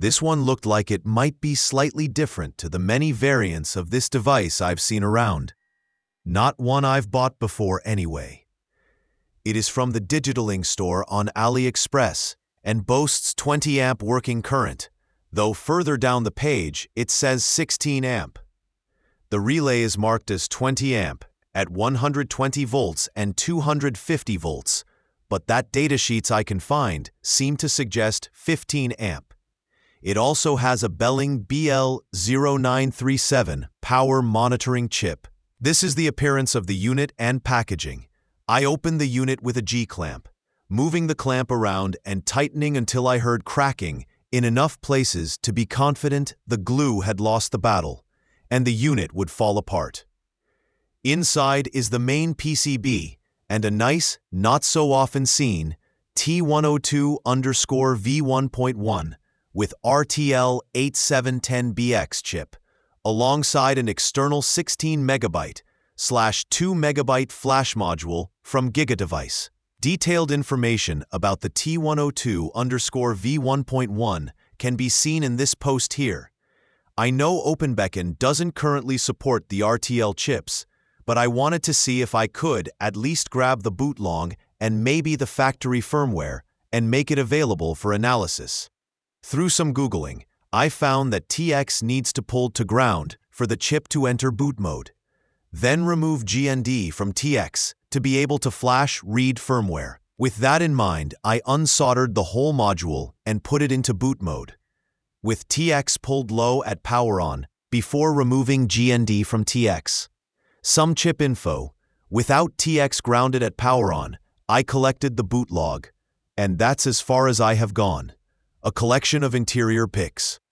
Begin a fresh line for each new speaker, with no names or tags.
This one looked like it might be slightly different to the many variants of this device I've seen around. Not one I've bought before anyway. It is from the Digitaling store on AliExpress and boasts 20 amp working current, though further down the page it says 16 amp. The relay is marked as 20 amp at 120 volts and 250 volts, but that datasheets I can find seem to suggest 15 amp. It also has a Belling BL0937 power monitoring chip. This is the appearance of the unit and packaging. I opened the unit with a G-clamp, moving the clamp around and tightening until I heard cracking in enough places to be confident the glue had lost the battle, and the unit would fall apart. Inside is the main PCB and a nice, not-so-often-seen T102_V1.1 with RTL8710BX chip, alongside an external 16 MB/2 MB flash module from GigaDevice. Detailed information about the T102_V1.1 can be seen in this post here. I know OpenBeacon doesn't currently support the RTL chips, but I wanted to see if I could at least grab the bootlog and maybe the factory firmware and make it available for analysis. Through some Googling, I found that TX needs to pull to ground for the chip to enter boot mode. Then remove GND from TX to be able to flash read firmware. With that in mind, I unsoldered the whole module and put it into boot mode, with TX pulled low at power on before removing GND from TX. Some chip info. Without TX grounded at power on, I collected the boot log, and that's as far as I have gone. A collection of interior pics.